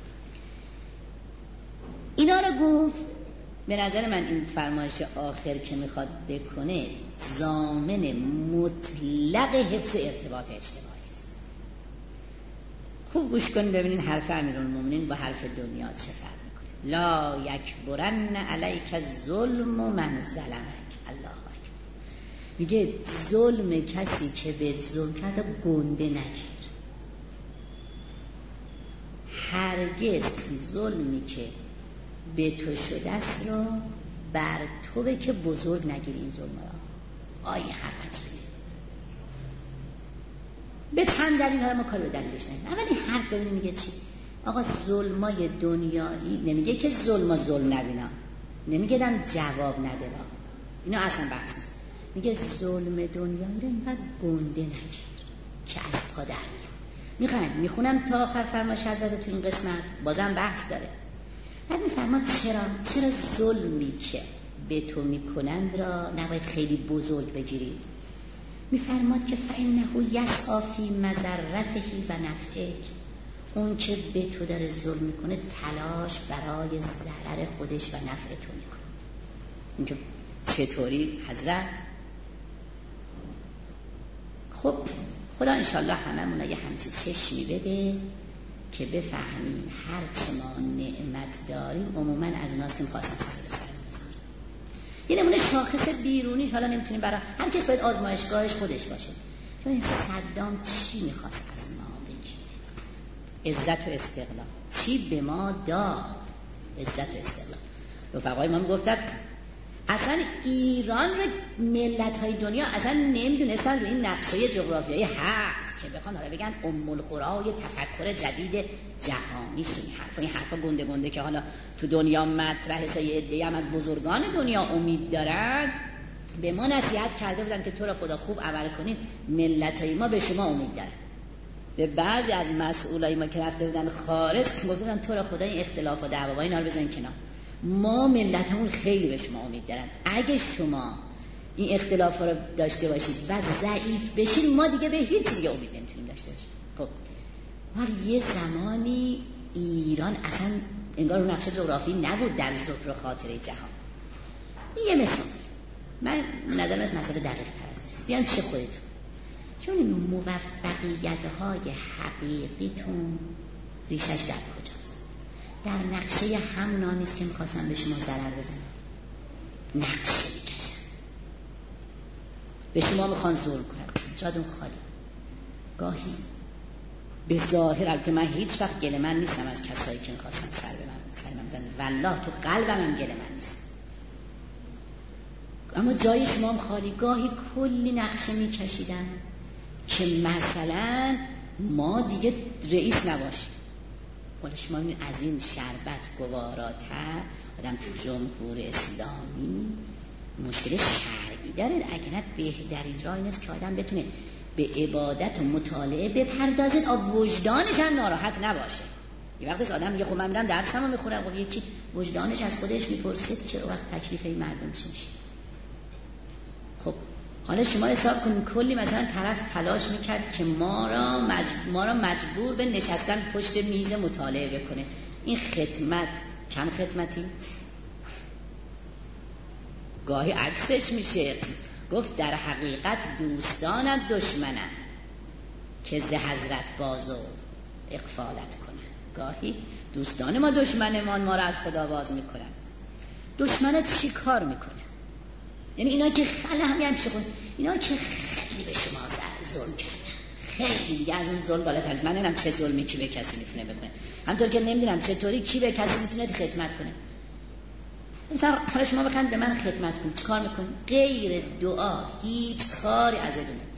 اینا رو گفت. به نظر من این فرمایش آخر که میخواد بکنه ضامن مطلق حفظ ارتباط اجتماعی است. خوب گوش کنید ببینید حرف امیرالمومنین با حرف دنیا چه فرق میکنه. لا یکبرن علیک الظلم من ظلمک. الله اکبر. میگه ظلم کسی که به ظلم کرده گنده نگیر. هرگز ظلمی که به تو شده است رو بر تو به که بزرگ نگیری. این ظلم را آیه حرمت به چند دلیل ها ما کار به دلیلش نگیم. اولی حرف ببینیم میگه چی؟ آقا ظلمای دنیایی نمیگه که ظلم ظلم نبینا، نمیگه دم جواب نده با. اینا اصلا بحث نیست. میگه ظلم دنیایی رو اینقدر گنده نگیر که از پا در میاد. میخواین میخونم تا آخر فرمایش حضرت تو این قسمت، بازم بحث داره. بعد میفرماد چرا چرا ظلمی که به تو میکنند را نباید خیلی بزرگ بگیرید. میفرماد که فإنه یسعی فی مضرته و نفعک، اون که به تو داره ظلم میکنه تلاش برای ضرر خودش و نفع تو میکنه. این که چطوری حضرت؟ خب خدا انشالله هممون یه همچین چشمی بده که بفهمیم هر چه ما نعمت داریم عموما از اوناست که میخواستن سر به سر بزنیم. یه نمونه شاخص بیرونیش حالا نمیتونیم برای هر کس باید آزمایشگاهش خودش باشه. چون این صدام چی میخواست از ما بگیره؟ عزت و استقلال. چی به ما داد؟ عزت و استقلال. رفقای ما میگفتن اصلا ایران رو ملت‌های دنیا اصلا نمیدونستن رو این نقشه جغرافیایی هست که بخوان حالا بگن ام القرای تفکر جدید جهانی. این حرفا این حرفا گنده گنده که حالا تو دنیا مطرحه، سایه عده‌ای هم از بزرگان دنیا امید دارن، به ما نصیحت کرده بودن که تو را خدا خوب عمل کنین، ملت‌های ما به شما امید دارن. به بعضی از مسئولای ما که رفته بودن خارج گفتن تو را خدا این اختلاف و دعوا اینا رو بزنین کنار، ما ملتمون خیلی به شما امید دارن، اگه شما این اختلاف رو داشته باشید و ضعیف بشید ما دیگه به هیچ دیگه امید نمیتونیم داشته باشیم. خب ما یه زمانی ایران اصلا انگار اون نقشه جغرافی نبود در ذکر خاطره جهان. این یه مثال، من نظرم از مسئله دقیق تر است. بیان چه خودتون، چون این موفقیت های حقیقیتون ریشش در کجاست؟ در نقشه همونا نیست که میخواستن به شما ضرر بزنن، نقشه میکشن، به شما میخوان ظلم کنن، جادون خالی. گاهی به ظاهر، البته من هیچ وقت گله من نیستم از کسایی که میخواستن سر به من سر من بزنن، والله تو قلبم هم گله من نیست، اما جای شما هم خالی. گاهی کلی نقشه میکشیدن که مثلا ما دیگه رئیس نباشیم. ولی شما این از این شربت گواراتر آدم تو جمهور اسلامی مشکل شرعی داره، اگه نه بهترین راه این است که آدم بتونه به عبادت و مطالعه بپردازه، آب وجدانش هم ناراحت نباشه. یه وقت آدم میگه خب من میرم درسمو میخونم، خب یکی وجدانش از خودش میپرسید که وقت تکلیف این مردم چی میشه؟ خب حالا شما حساب کنید کلی مثلا طرف تلاش میکرد که ما را مجبور, ما را مجبور به نشستن پشت میز مطالعه بکنه. این خدمت کم خدمتی؟ گاهی عکسش میشه، گفت در حقیقت دوستانت دشمنن که ز حضرت بازو اغفالت کنه. گاهی دوستان ما دشمنمان ما را از خدا باز میکنن. دشمنت چی کار میکنه؟ یعنی اینا که خیلی همی همیشه خود اینا که خیلی به شما ظلم کردن، خیلی دیگه از اون ظلم بالاتر از من نمیدونم چه ظلمی کی به کسی میتونه بکنه، همطور که نمیدونم چطوری کی به کسی میتونه خدمت کنه. مثلا حالا شما بخواید به من خدمت کنید چیکار میکنید؟ غیر دعا هیچ کاری ازتون نمیاد.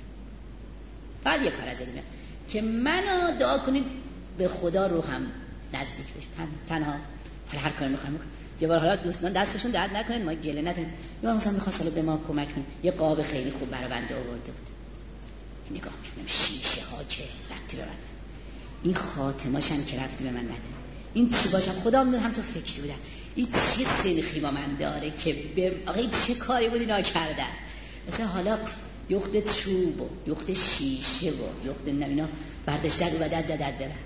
بعد یه کار ازتون میاد که منو دعا کنید به خدا رو هم نزدیک بشم، تنها حالا هر کاری میخوایم بکنم. یه بار حالا دوستان دستشون درد نکنید، ما گله نکنید، یه بار مثلا میخواست حالا به ما کمک کنید، یه قاب خیلی خوب برای بنده آورده بود، نگاه میکنم شیشه ها که ربطی به من، این خاتماش هم که رفتی به من نده، این چی باشم خدا میدونه هم تو فکری بودم این چه سلخی با من داره که به آقای چه کاری بود اینا کردن. مثلا حالا یخت چوب و یخت شیشه و یخت اینا برداشت داد و داد داد داد ببر.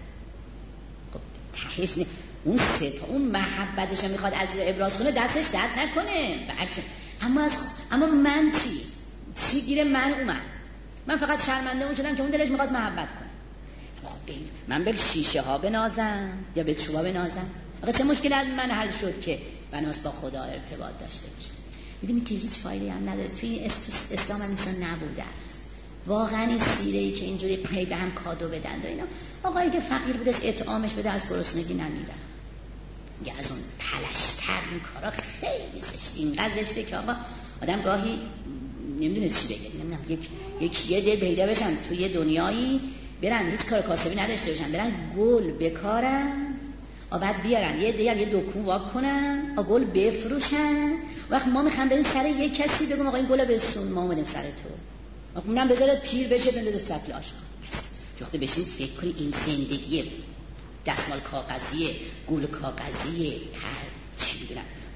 خب تهش نه اون سپا اون محبتش میخواد از ابراز کنه، دستش درد نکنه بعکس. اما از اما من چی چی گیره من اومد، من فقط شرمنده اون شدم که اون دلش میخواد محبت کنه. خب من به شیشه ها بنازم یا به چوبا بنازم؟ آقا چه مشکل از من حل شد که بناس با خدا ارتباط داشته باشه؟ میبینید که هیچ فایده هم نداره. توی اسلام هم انسان نبوده است واقعا این سیره‌ای که اینجوری پی به هم کادو بدن و اینا. آقایی که فقیر بوده اطعامش بده از گرسنگی نمیره. یا از اون پلشتر این کارا خیلی زشته، اینقدر زشته که آقا آدم گاهی نمیدونه چی بگه. نمیدونم یک یک یه ده پیدا بشن توی دنیایی برن هیچ کار کاسبی نداشته باشن، برن گل بکارن، بعد بیارن یه دیگه یه دکون واک کنن، گل بفروشن. وقت ما میخوام بریم سر یه کسی بگم آقا این گلو بسون، ما اومدیم سر تو، آقا منم بذارت پیر بشه بندازه سطل آشغال. بس وقتی بشین فکر کنی این زندگی دستمال کاغذیه، گل کاغذیه، پر چی میدونم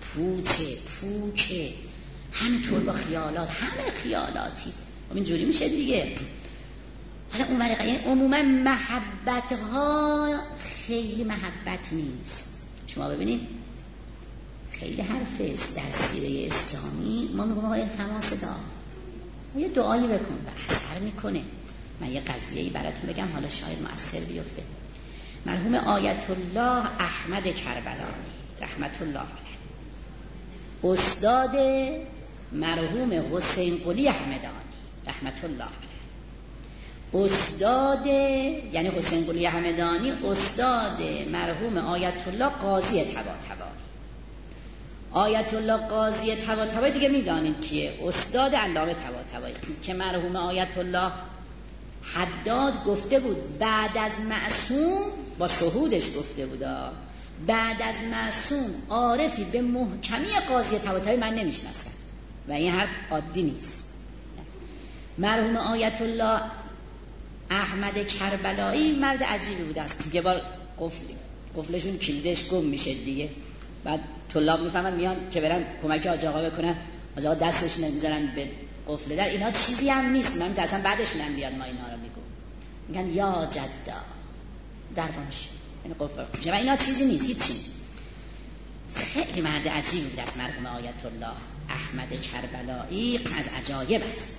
پوچه پوچه همینطور با خیالات، همه خیالاتی اینجوری میشه دیگه. حالا اون ورقه یعنی عموما محبت ها خیلی محبت نیست. شما ببینید خیلی حرف است در سیره اسلامی، ما میگم آقا التماس دعا، یه دعایی بکن و اثر میکنه. من یه قضیه‌ای براتون بگم حالا شاید مؤثر بیفته. مرحوم آیت الله احمد کربلایی رحمت الله علیه، استاد مرحوم حسین قلی همدانی رحمت الله علیه، استاد یعنی حسین قلی همدانی استاد مرحوم آیت الله قاضی طباطبایی. آیت الله قاضی طباطبایی دیگه میدانید کیه، استاد علامه طباطبایی که مرحوم آیت الله حداد گفته بود بعد از معصوم، با شهودش گفته بود بعد از معصوم عارفی به محکمی قاضی طباطبایی من نمیشناسم و این حرف عادی نیست. مرحوم آیت الله احمد کربلایی مرد عجیبی بود است. یه بار قفل قفلشون کلیدش گم میشه دیگه، بعد طلاب میفهمن میان که برن کمک حاج آقا بکنن، حاج آقا دستشون نمیذارن به قفل در. اینا چیزی هم نیست، من میترسم بعدشون هم بیاد ما اینا رو میگم، میگن یا جدا درفانش یعنی قفل و اینا چیزی نیست، هیچی. خیلی مرد عجیبی بود است مرحوم آیت الله احمد کربلایی، از عجایب است.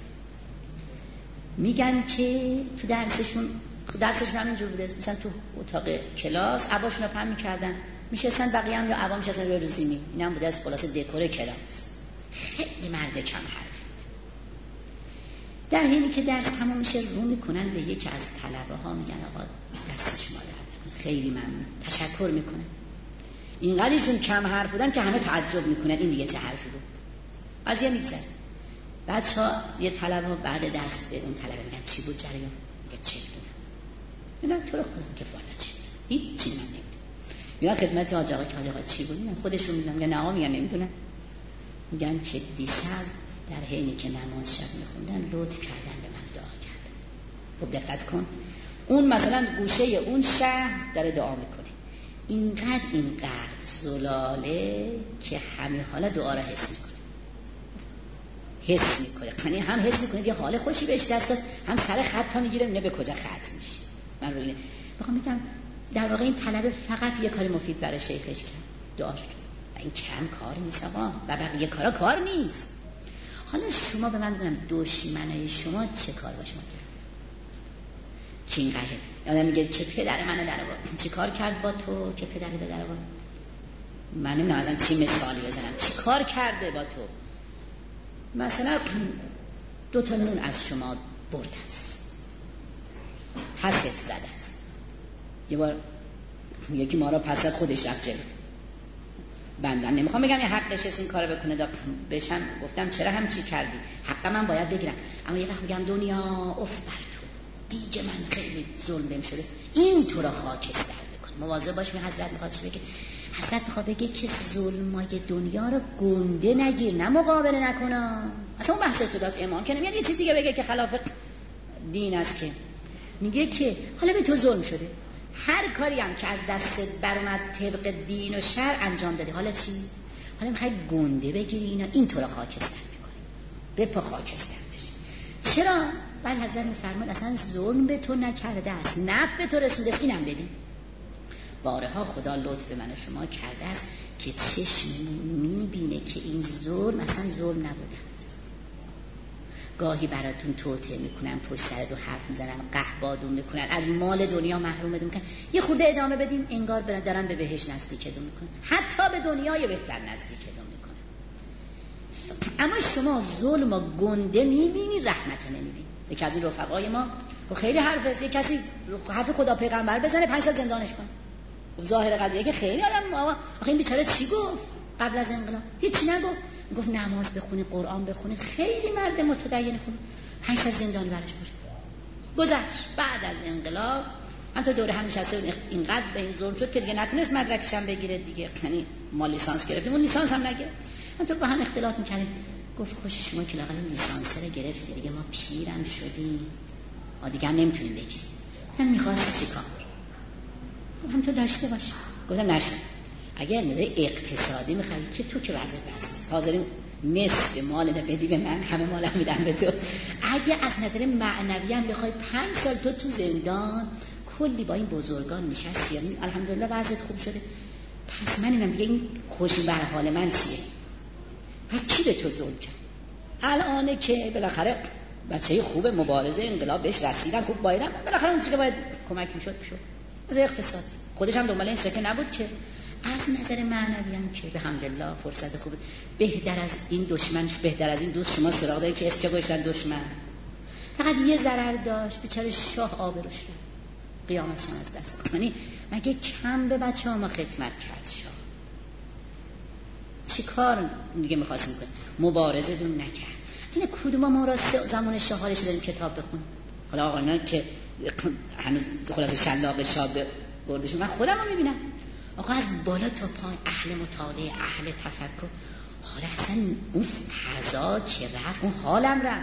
میگن که تو درسشون درسشون همینجور بوده، مثلا تو اتاق کلاس عباشون رو پهن میکردن میشستن، بقیه هم یا عبا میشستن روی روزینی، این هم بوده از خلاصه دکور کلاس. خیلی مرد کم حرف. در حینی که درس تمام میشه رو میکنن به یکی از طلبه ها، میگن آقا دست شما درد نکنه، خیلی ممنون، تشکر میکنن. اینقدر ایشون کم حرف بودن که همه تعجب میکنن این دیگه چه حرفی بود. قضیه میگذره. بچه‌ها یه طلبه ها بعد درس به اون طلبه میگن چی بود جریان؟ میگه چه میدونم. میگن تو رو خودم که فالا چی بود؟ هیچ چی من نمیدونم. میگن خدمت حاج آقا که حاج آقا چی بود؟ میگن خودشون میگن میگن نه میگن نمیدونن. میگن که دیشب در حینی که نماز شب میخوندن لطف کردن به من دعا کردن. خب دقت کن، اون مثلا گوشه اون شهر داره دعا میکنه، اینقدر اینقدر زلاله که همه حالا دعا را حس میکنه، حس میکنه، یعنی هم حس میکنه یه حال خوشی بهش دست داد، هم سر خط ها میگیره نه به کجا خط میشه. من رو اینه بخوام میگم در واقع این طلبه فقط یه کار مفید برای شیخش کرد، دعاش کرد. این کم کار نیست آقا، و بقیه کارا کار نیست. حالا شما به من بگم دشمنای شما چه کار با شما کرد؟ کین قهر یادم میگه چه پدر منو در آورد، چه کار کرد با تو که پدر به در آورد؟ من نمیدونم اصلا چی مثالی بزنم، چه کار کرده با تو؟ مثلا دو تا نون از شما برد است، پست زد است. یه بار یکی ما را پس زد خودش رفت جلو. بندم نمیخوام بگم یه حقش است این کارو بکنه، دا بشم گفتم چرا هم چی کردی؟ حق من باید بگیرم، اما یه وقت میگم دنیا اف بر تو، دیگه من خیلی ظلم بهم شده، این تو را خاکستر بکن. مواظب باش. می حضرت میخواد چی بگه؟ حضرت میخواد بگه که ظلمای دنیا رو گنده نگیر، نه مقابله نکنم. اصلا اون بحث تو داد امام که نمیاد یه چیز دیگه بگه که خلاف دین است، که میگه که حالا به تو ظلم شده، هر کاری هم که از دستت برآمد طبق دین و شرع انجام دادی، حالا چی؟ حالا میخوای گنده بگیری اینا، این تو رو خاکستر میکنه، به پا خاکستر بشی. چرا؟ بعد حضرت میفرماد اصلا ظلم به تو نکرده است، نفع به تو رسونده است. اینم ببین بارها خدا لطف به من و شما کرده است که چشم میبینه که این ظلم اصلا ظلم نبوده است. گاهی براتون توطئه میکنن، پشت سرتون حرف میزنن، قهبادون میکنن، از مال دنیا محرومتون میکنن، یه خورده ادامه بدین انگار دارن به بهشت نزدیکتون میکنن، حتی به دنیای بهتر نزدیکتون میکنن. اما شما ظلم و گنده میبینی، رحمت نمیبینی. یکی از این رفقای ما خیلی حرف است، یک کسی حرف خدا پیغمبر بزنه پنج سال زندانش کنه. ظاهر قضیه که خیلی آدم آقا این بیچاره چی گفت قبل از انقلاب؟ هیچ نگفت، گفت نماز بخونی، قرآن بخونی. خیلی مرد متدین خون، پنج سال زندانی برش بود. گذشت بعد از انقلاب هم تا دوره هم نشسته، اینقدر به این ظلم شد که دیگه نتونست مدرکش هم بگیره دیگه، یعنی ما لیسانس گرفتیم اون لیسانس هم نگرفت. من تو با هم اختلاط می‌کردیم، گفت خوش شما که لااقل لیسانس رو گرفتی دیگه، ما پیرم شدیم ما دیگه هم نمیتونیم بگیریم. من می‌خواست چیکار؟ هم تو داشته باش. گفتم نشد. اگر نظر اقتصادی میخوای که تو که وضع وضع حاضرین نصف مال بدی به من، همه مالم میدم به تو. اگه از نظر معنوی هم بخوای پنج سال تو تو زندان کلی با این بزرگان نشستی، الحمدلله وضعت خوب شده، پس من اینم دیگه این خوشی بر حال من چیه؟ پس کی به تو ظلم کرد؟ الانه که بالاخره بچه خوب مبارزه انقلاب بهش رسیدن، خوب بایدن، بالاخره اون چیزی که باید کمک میشد شد. از اقتصاد خودش هم دنبال این سکه نبود که. از نظر معنوی هم که به حمدالله فرصت خوب، بهتر از این دشمن، بهتر از این دوست شما سراغ دارید که اسم که گوشتن دشمن. فقط یه ضرر داشت، بیچاره شاه آبروش شد، قیامتشان از دست. یعنی مگه کم به بچه ها ما خدمت کرد شاه؟ چی کار دیگه میخواستیم کنیم؟ مبارزه دون نکرد. این کدوم ما را زمان شاه حالش داریم کتاب بخونیم؟ حالا آقاینا که هنوز خلاص شلاق شاه بردشون، من خودم رو میبینم آقا از بالا تا پایین اهل مطالعه، اهل تفکر. حالا اصلا اون فضا که رفت، اون حالم رفت.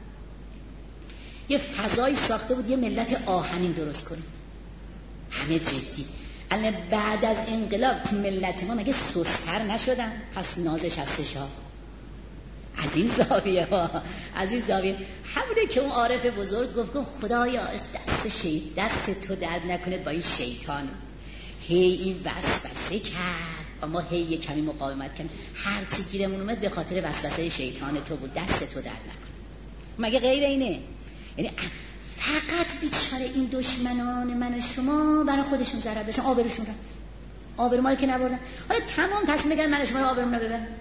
یه فضایی ساخته بود یه ملت آهنین درست کنیم، همه جدی. الان بعد از انقلاب ملت ما مگه سستر نشدن؟ پس نازش از شاه. از این زاویه ها، از این زاویه همونه که اون عارف بزرگ گفت که خدایا دست شید دست تو درد نکند با این شیطان. هی این وسوسه کرد اما هی یه کمی مقاومت کرد، هر چی گیرمون اومد به خاطر وسوسه شیطان تو بود، دست تو درد نکن. مگه غیر اینه؟ یعنی فقط بیچاره این دشمنان من و شما برای خودشون ضرر داشتن، آبروشون رفت، آبرو ما رو که نبردن. حالا تمام تصمیم بگیرن من و شما رو آبرومون رو ببرن.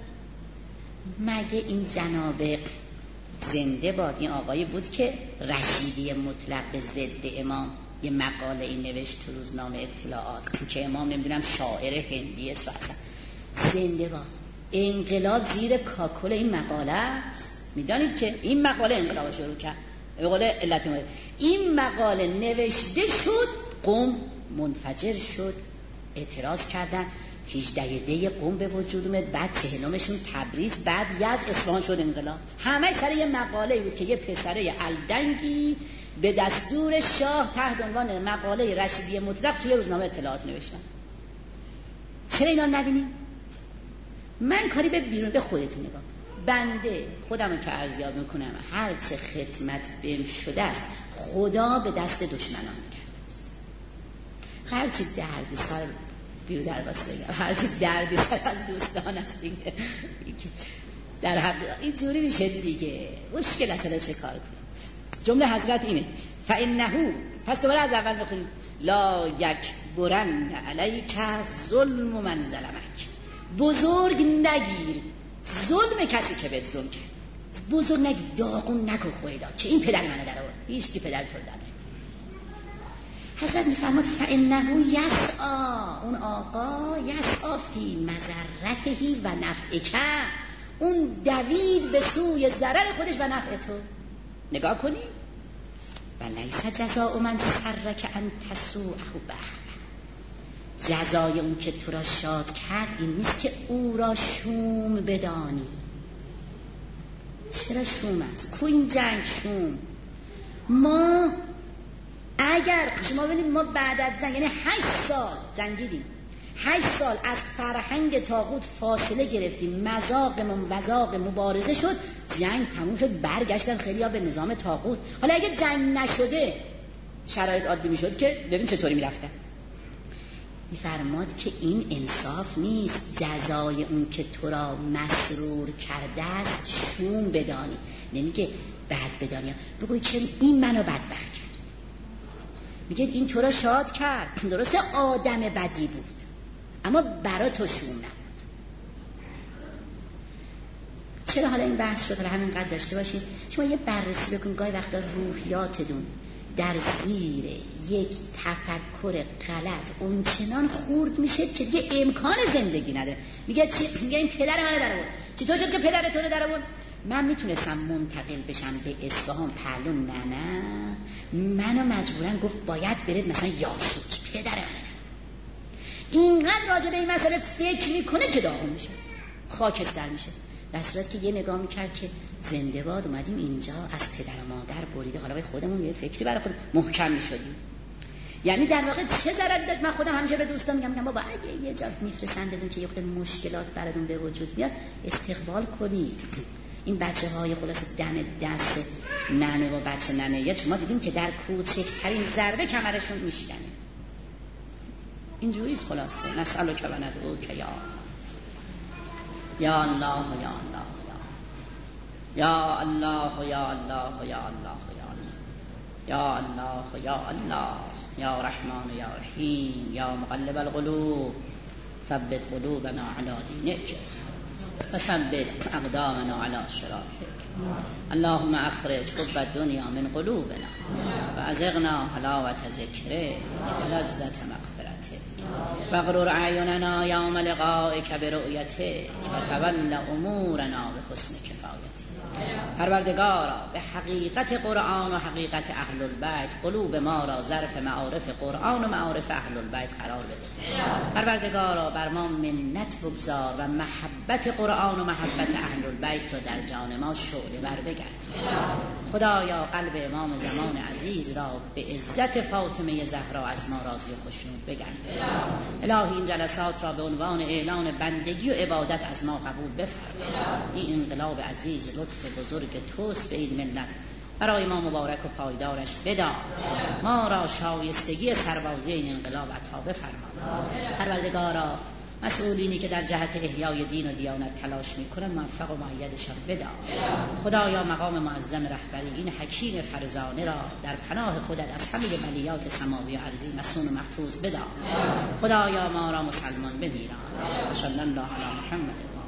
مگه این جناب زنده باد این آقایی بود که رشیدی مطلق به ضد امام یه مقاله این نوشت تو روزنامه اطلاعات که امام نمیدونم شاعر هندی است و اصلا زنده باد. انقلاب زیر کاکل این مقاله است. میدانید که این مقاله انقلاب شروع کرد، به قول علت مورد این مقاله نوشته شد، قم منفجر شد، اعتراض کردن، هجده دی قم به وجود اومد، بعد چهلمشون تبریز، بعد یزد، اصفهان شد انقلاب. همه سر یه مقاله بود که یه پسره الدنگی به دستور شاه تحت عنوان مقاله رشیدی مطلق توی روزنامه اطلاعات نوشتن. چرا اینا نبینیم؟ من کاری به بیرون به خودتون نگاه، بنده خودم رو که ارزیاب میکنم هر چه خدمت بهم شده است خدا به دست دشمنان کرده است. هر چی درد سر بیرون در واسه بگم، هر چی دردی سر از دوستان است دیگه در حقیقت اینجوری میشه دیگه، مشکل اصلا چه کار کنیم. جمله حضرت اینه فإنه، پس دوباره از اول بخونیم، لا یک برن علیک ظلم من ظلمک، بزرگ نگیر ظلم کسی که بهت ظلم کرد، بزرگ نگیر، داغون نکن خدا که این پدر منو در آورد، هیچ کی پدر تو در نمیاره. حضرت میفرماد فإنه یسعی، اون آقا یسعی فی مضرته و نفعک، اون دوید به سوی ضرر خودش و نفع تو. نگاه کنید و لیس جزاء من سرک ان تسوءه به، جزای اون که تو را شاد کرد این نیست که او را شوم بدانی. چرا شوم است؟ کو این جنگ شوم؟ ما اگر شما ببینید ما بعد از جنگ یعنی هشت سال جنگیدیم، هشت سال از فرهنگ طاغوت فاصله گرفتیم، مذاق مذاق مبارزه شد، جنگ تموم شد، برگشتن خیلی ها به نظام طاغوت. حالا اگه جنگ نشده شرایط عادی میشد که ببین چطوری میرفتن. میفرماد که این انصاف نیست، جزای اون که تو را مسرور کرده است شوم بدانی، نمیگه بد بدانی، بگوی که این منو بدبخت کرد. میگه این تو را شاد کرد، درسته آدم بدی بود اما برای تو شوم نبود. چرا حالا این بحث شد؟ حالا همینقدر داشته باشید شما یه بررسی بکن، گاهی وقتا روحیاتتون در زیر یک تفکر غلط اونچنان خورد میشه که دیگه امکان زندگی نداره. میگه چی؟ میگه این پدر منو در آورد. چطور شد که پدر تو رو در آورد؟ من میتونستم منتقل بشم به اصفهان پهلو، نه نه منو مجبورن گفت باید برید مثلا یاسوج، پدر منه. اینقدر راجع به این مسئله فکر میکنه که داغون میشه، خاکستر میشه، در صورت که یه نگاه میکرد که زنده باد اومدیم اینجا از پدر و مادر بریده، حالا باید خودمون یه فکری برای خود محکم میشدیم. یعنی در واقع چه ضرر داشت؟ من خودم همیشه به دوستان میگم میگم بابا اگه یه جا میفرستندتون که یه خود مشکلات براتون به وجود بیاد استقبال کنید. این بچه های خلاص دن دست ننه و بچه ننه یه شما دیدیم که در کوچکترین ضربه کمرشون میشکنه. اینجوریست خلاصه. نسألک و ندعوک یا یا الله یا الله یا الله یا الله یا الله یا الله یا الله یا رحمان یا رحیم یا مقلب القلوب ثبت قلوبنا علی دینک وثبت اقدامنا علی صراطک. اللهم اخرج حب الدنیا من قلوبنا وازغنا حلاوة ذکرک ولذة مغفرتک واغرر اعیننا یوم لقائک برؤیتک وتول امورنا بحسن کفایتک. پروردگارا به حقیقت قرآن و حقیقت اهل البیت قلوب ما را ظرف معارف قرآن و معارف اهل البیت قرار بده. پروردگارا بر ما منت بگذار و محبت قرآن و محبت اهل البیت را در جان ما شعله ور بگرد. خدایا قلب امام زمان عزیز را به عزت فاطمه زهرا از ما راضی و خوشنود بگرد. الهی این جلسات را به عنوان اعلان بندگی و عبادت از ما قبول بفرما. این انقلاب عزیز لطف بزرگ توست به این ملت، برای ما مبارک و پایدارش بدار. ما را شایستگی سربازی این انقلاب عطا بفرما. پروردگارا مسئولینی که در جهت احیای دین و دیانت تلاش میکنن موفق و مؤیدشان بدار. خدایا مقام معظم رهبری این حکیم فرزانه را در پناه خودت از همه بلیات سماوی و ارضی مصون و محفوظ بدار. خدایا ما را مسلمان بمیران. صلی الله علی محمد.